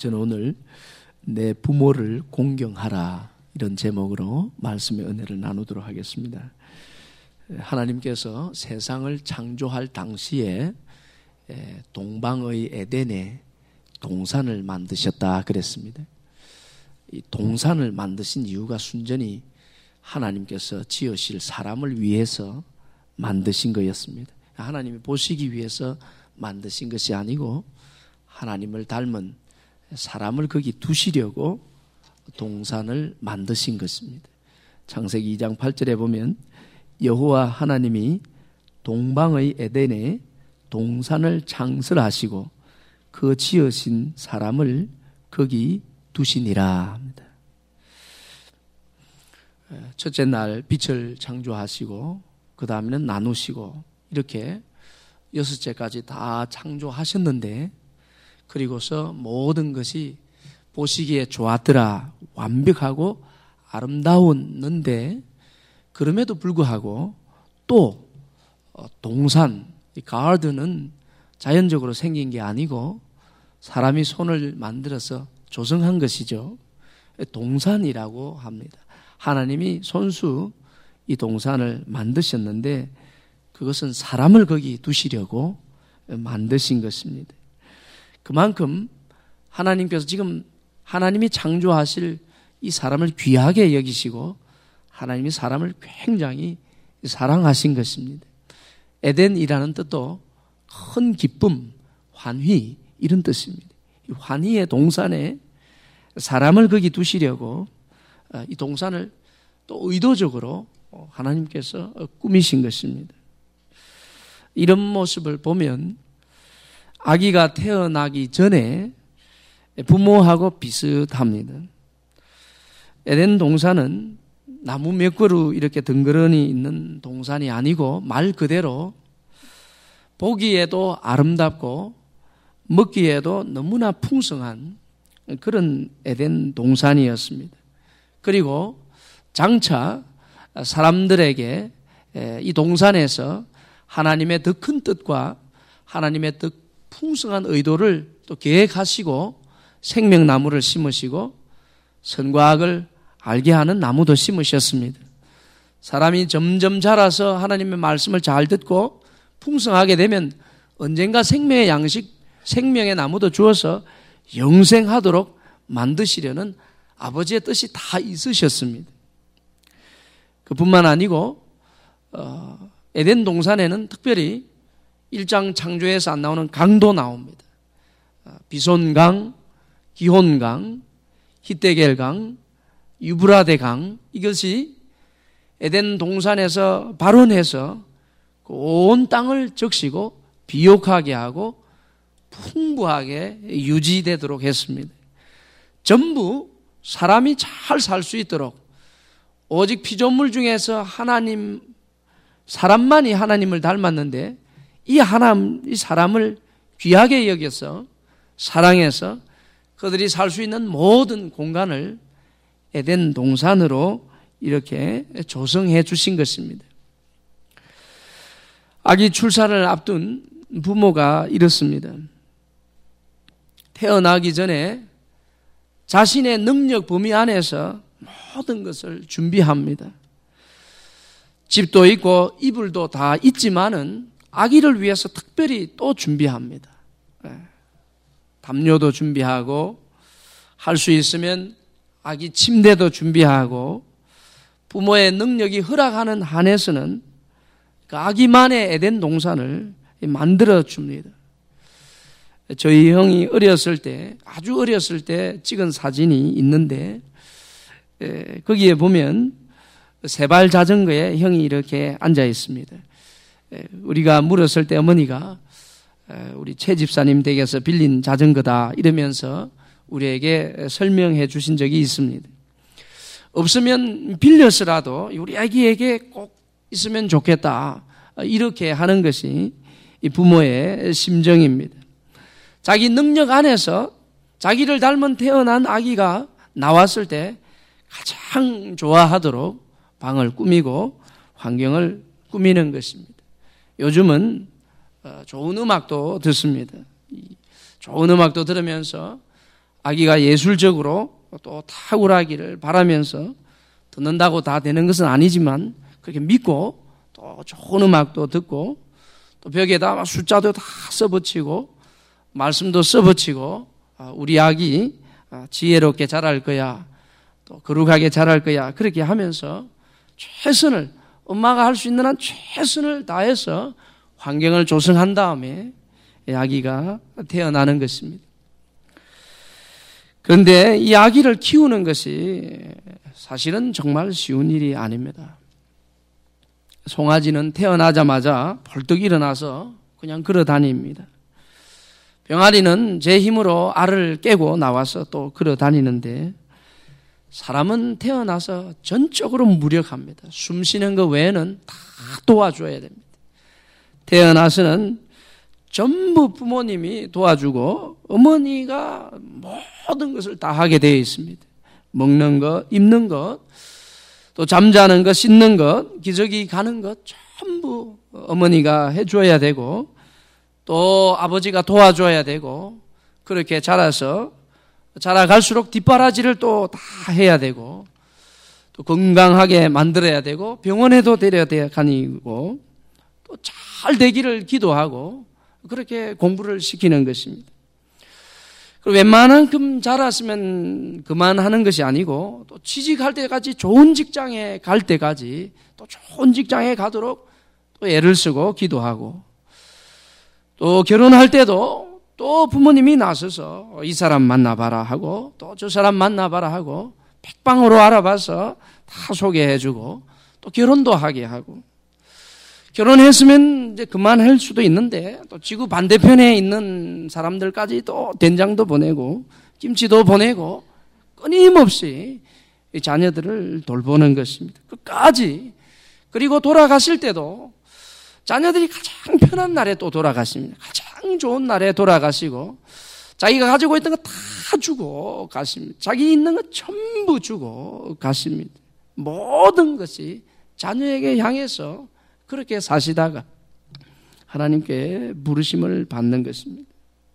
저는 오늘 내 부모를 공경하라 이런 제목으로 말씀의 은혜를 나누도록 하겠습니다. 하나님께서 세상을 창조할 당시에 동방의 에덴에 동산을 만드셨다 그랬습니다. 이 동산을 만드신 이유가 순전히 하나님께서 지으실 사람을 위해서 만드신 거였습니다. 하나님이 보시기 위해서 만드신 것이 아니고 하나님을 닮은 사람을 거기 두시려고 동산을 만드신 것입니다. 창세기 2장 8절에 보면 여호와 하나님이 동방의 에덴에 동산을 창설하시고 그 지으신 사람을 거기 두시니라 합니다. 첫째 날 빛을 창조하시고 그 다음에는 나누시고 이렇게 여섯째까지 다 창조하셨는데 그리고서 모든 것이 보시기에 좋았더라, 완벽하고 아름다웠는데 그럼에도 불구하고 또 동산, 이 가든은 자연적으로 생긴 게 아니고 사람이 손을 만들어서 조성한 것이죠. 동산이라고 합니다. 하나님이 손수 이 동산을 만드셨는데 그것은 사람을 거기 두시려고 만드신 것입니다. 그만큼 하나님께서 지금 하나님이 창조하실 이 사람을 귀하게 여기시고 하나님이 사람을 굉장히 사랑하신 것입니다. 에덴이라는 뜻도 큰 기쁨, 환희 이런 뜻입니다. 이 환희의 동산에 사람을 거기 두시려고 이 동산을 또 의도적으로 하나님께서 꾸미신 것입니다. 이런 모습을 보면 아기가 태어나기 전에 부모하고 비슷합니다. 에덴 동산은 나무 몇 그루 이렇게 덩그러니 있는 동산이 아니고 말 그대로 보기에도 아름답고 먹기에도 너무나 풍성한 그런 에덴 동산이었습니다. 그리고 장차 사람들에게 이 동산에서 하나님의 더 큰 뜻과 하나님의 더 풍성한 의도를 또 계획하시고 생명나무를 심으시고 선과 악을 알게 하는 나무도 심으셨습니다. 사람이 점점 자라서 하나님의 말씀을 잘 듣고 풍성하게 되면 언젠가 생명의 양식, 생명의 나무도 주어서 영생하도록 만드시려는 아버지의 뜻이 다 있으셨습니다. 그뿐만 아니고 에덴 동산에는 특별히 1장 창조에서 안 나오는 강도 나옵니다. 비손강, 기혼강, 히데겔강, 유브라데강 이것이 에덴 동산에서 발원해서 온 땅을 적시고 비옥하게 하고 풍부하게 유지되도록 했습니다. 전부 사람이 잘 살 수 있도록 오직 피조물 중에서 하나님, 사람만이 하나님을 닮았는데 이 사람을 귀하게 여겨서 사랑해서 그들이 살 수 있는 모든 공간을 에덴 동산으로 이렇게 조성해 주신 것입니다. 아기 출산을 앞둔 부모가 이렇습니다. 태어나기 전에 자신의 능력 범위 안에서 모든 것을 준비합니다. 집도 있고 이불도 다 있지만은 아기를 위해서 특별히 또 준비합니다. 담요도 준비하고 할 수 있으면 아기 침대도 준비하고 부모의 능력이 허락하는 한에서는 그 아기만의 에덴 동산을 만들어 줍니다. 저희 형이 어렸을 때, 아주 어렸을 때 찍은 사진이 있는데 거기에 보면 세발 자전거에 형이 이렇게 앉아 있습니다. 우리가 물었을 때 어머니가 우리 최 집사님 댁에서 빌린 자전거다 이러면서 우리에게 설명해 주신 적이 있습니다. 없으면 빌려서라도 우리 아기에게 꼭 있으면 좋겠다 이렇게 하는 것이 이 부모의 심정입니다. 자기 능력 안에서 자기를 닮은 태어난 아기가 나왔을 때 가장 좋아하도록 방을 꾸미고 환경을 꾸미는 것입니다. 요즘은 좋은 음악도 듣습니다. 좋은 음악도 들으면서 아기가 예술적으로 또 탁월하기를 바라면서 듣는다고 다 되는 것은 아니지만 그렇게 믿고 또 좋은 음악도 듣고 또 벽에다 숫자도 다 써붙이고 말씀도 써붙이고 우리 아기 지혜롭게 자랄 거야, 또 거룩하게 자랄 거야, 그렇게 하면서 최선을, 엄마가 할 수 있는 한 최선을 다해서 환경을 조성한 다음에 아기가 태어나는 것입니다. 그런데 이 아기를 키우는 것이 사실은 정말 쉬운 일이 아닙니다. 송아지는 태어나자마자 벌떡 일어나서 그냥 걸어 다닙니다. 병아리는 제 힘으로 알을 깨고 나와서 또 걸어 다니는데 사람은 태어나서 전적으로 무력합니다. 숨 쉬는 것 외에는 다 도와줘야 됩니다. 태어나서는 전부 부모님이 도와주고 어머니가 모든 것을 다 하게 되어 있습니다. 먹는 것, 입는 것, 또 잠자는 것, 씻는 것, 기저귀 가는 것 전부 어머니가 해줘야 되고 또 아버지가 도와줘야 되고 그렇게 자라갈수록 뒷바라지를 또 다 해야 되고 또 건강하게 만들어야 되고 병원에도 데려야 가니고 또 잘 되기를 기도하고 그렇게 공부를 시키는 것입니다. 그리고 웬만한큼 자랐으면 그만하는 것이 아니고 또 취직할 때까지 좋은 직장에 갈 때까지 또 좋은 직장에 가도록 또 애를 쓰고 기도하고 또 결혼할 때도 또 부모님이 나서서 이 사람 만나봐라 하고 또 저 사람 만나봐라 하고 백방으로 알아봐서 다 소개해주고 또 결혼도 하게 하고 결혼했으면 이제 그만할 수도 있는데 또 지구 반대편에 있는 사람들까지 또 된장도 보내고 김치도 보내고 끊임없이 이 자녀들을 돌보는 것입니다. 끝까지. 그리고 돌아가실 때도 자녀들이 가장 편한 날에 또 돌아가십니다. 가장 좋은 날에 돌아가시고 자기가 가지고 있던 거 다 주고 가십니다. 자기 있는 거 전부 주고 가십니다. 모든 것이 자녀에게 향해서 그렇게 사시다가 하나님께 부르심을 받는 것입니다.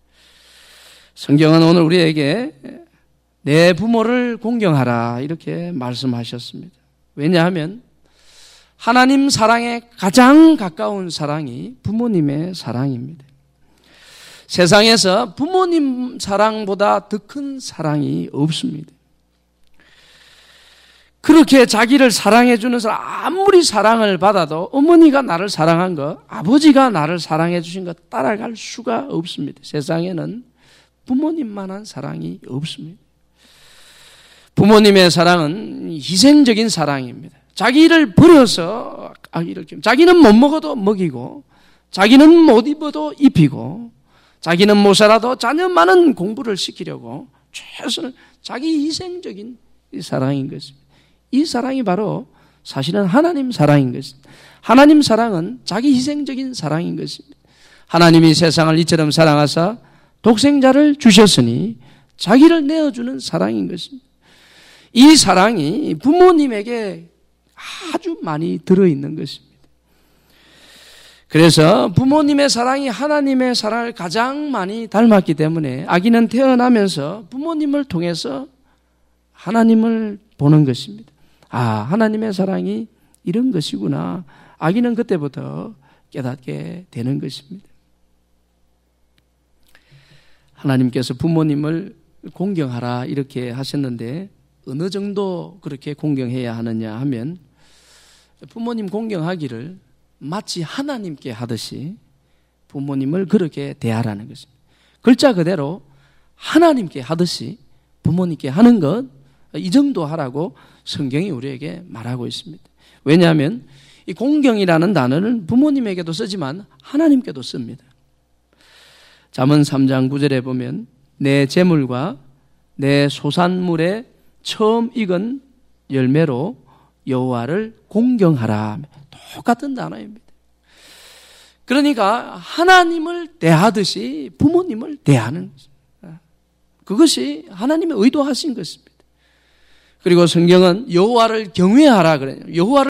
성경은 오늘 우리에게 내 부모를 공경하라 이렇게 말씀하셨습니다. 왜냐하면 하나님 사랑에 가장 가까운 사랑이 부모님의 사랑입니다. 세상에서 부모님 사랑보다 더 큰 사랑이 없습니다. 그렇게 자기를 사랑해주는 사람, 아무리 사랑을 받아도 어머니가 나를 사랑한 것, 아버지가 나를 사랑해 주신 것 따라갈 수가 없습니다. 세상에는 부모님만한 사랑이 없습니다. 부모님의 사랑은 희생적인 사랑입니다. 자기를 버려서 아기를 키웁니다. 자기는 못 먹어도 먹이고, 자기는 못 입어도 입히고, 자기는 못 살아도 자녀만은 공부를 시키려고 최선을, 자기 희생적인 사랑인 것입니다. 이 사랑이 바로 사실은 하나님 사랑인 것입니다. 하나님 사랑은 자기 희생적인 사랑인 것입니다. 하나님이 세상을 이처럼 사랑하사 독생자를 주셨으니 자기를 내어주는 사랑인 것입니다. 이 사랑이 부모님에게 아주 많이 들어있는 것입니다. 그래서 부모님의 사랑이 하나님의 사랑을 가장 많이 닮았기 때문에 아기는 태어나면서 부모님을 통해서 하나님을 보는 것입니다. 아, 하나님의 사랑이 이런 것이구나. 아기는 그때부터 깨닫게 되는 것입니다. 하나님께서 부모님을 공경하라 이렇게 하셨는데 어느 정도 그렇게 공경해야 하느냐 하면 부모님 공경하기를 마치 하나님께 하듯이 부모님을 그렇게 대하라는 것입니다. 글자 그대로 하나님께 하듯이 부모님께 하는 것, 이 정도 하라고 성경이 우리에게 말하고 있습니다. 왜냐하면 이 공경이라는 단어는 부모님에게도 쓰지만 하나님께도 씁니다. 잠언 3장 9절에 보면 내 재물과 내 소산물의 처음 익은 열매로 여호와를 공경하라. 똑같은 단어입니다. 그러니까 하나님을 대하듯이 부모님을 대하는 것입니다. 그것이 하나님의 의도하신 것입니다. 그리고 성경은 여호와를 경외하라 그래요. 여호와를